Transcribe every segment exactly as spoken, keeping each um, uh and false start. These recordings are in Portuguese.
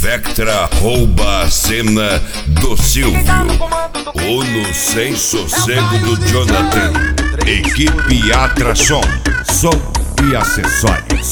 Vectra rouba a cena do Silvio. Uno sem sossego do Jonathan. Equipe Atração, som e acessórios.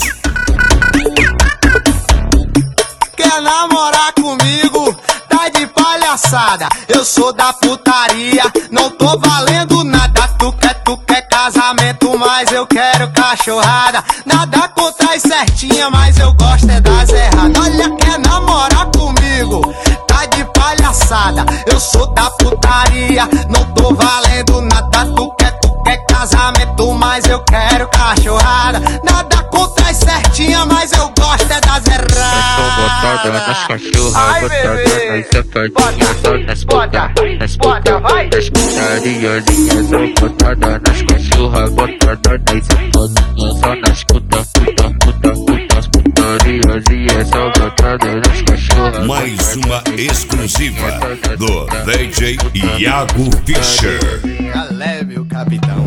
Quer namorar comigo? Tá de palhaçada. Eu sou da putaria, não tô valendo nada. Tu quer, tu quer casamento, mas eu quero cachorrada. Nada contra as certinhas, mas eu gosto é das erradas. Olha, quer namorar comigo? Tá de palhaçada. Eu sou da putaria, não tô valendo nada. Tu quer, tu quer casamento, mas eu quero cachorrada. Nada contra as certinhas, mas eu gosto é das erradas. Botada nas cachorras, botada nas safadinhas, só nas puta, nas puta, nas putariazinhas, só botada nas cachorras, botada nas safadinhas, só nas puta, puta, puta, puta, as putariazinhas, só botada nas cachorras. Mais uma exclusiva do D J Iago Fischer. Já leve o capitão.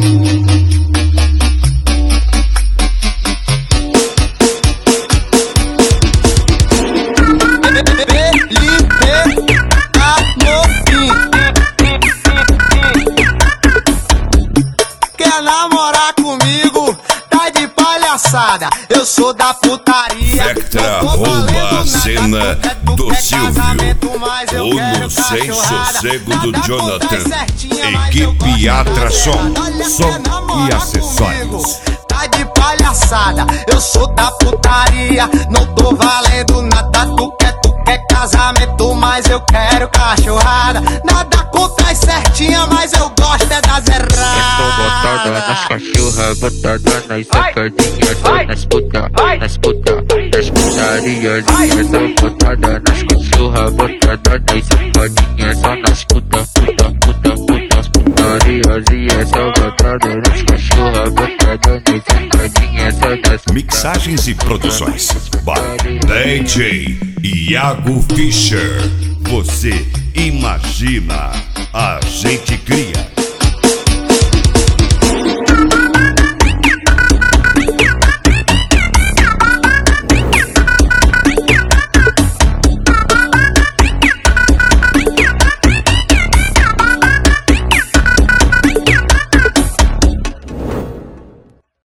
Namorar comigo, tá de palhaçada. Eu sou da putaria. Vectra rouba a cena do Silvio. Uno sem sossego do Jonathan. Equipe Atração, som e acessórios. Tá de palhaçada. Eu sou da putaria, não tô valendo nada. Tu quer, tu quer casamento, mas eu quero cachorrada. Nada contra as certinhas, mas eu gosto é das erradas. Botada nas cachorras, botada nas safadinhas, só nas puta, nas puta, nas putariazinhas, só botada nas cachorras, botada nas safadinhas, só nas puta, puta, puta, puta, as putariazinhas, só botada nas cachorras, botada nas safadinhas, só nas puta. Mixagens e produções by D J Iago Fischer. Você imagina, a gente cria.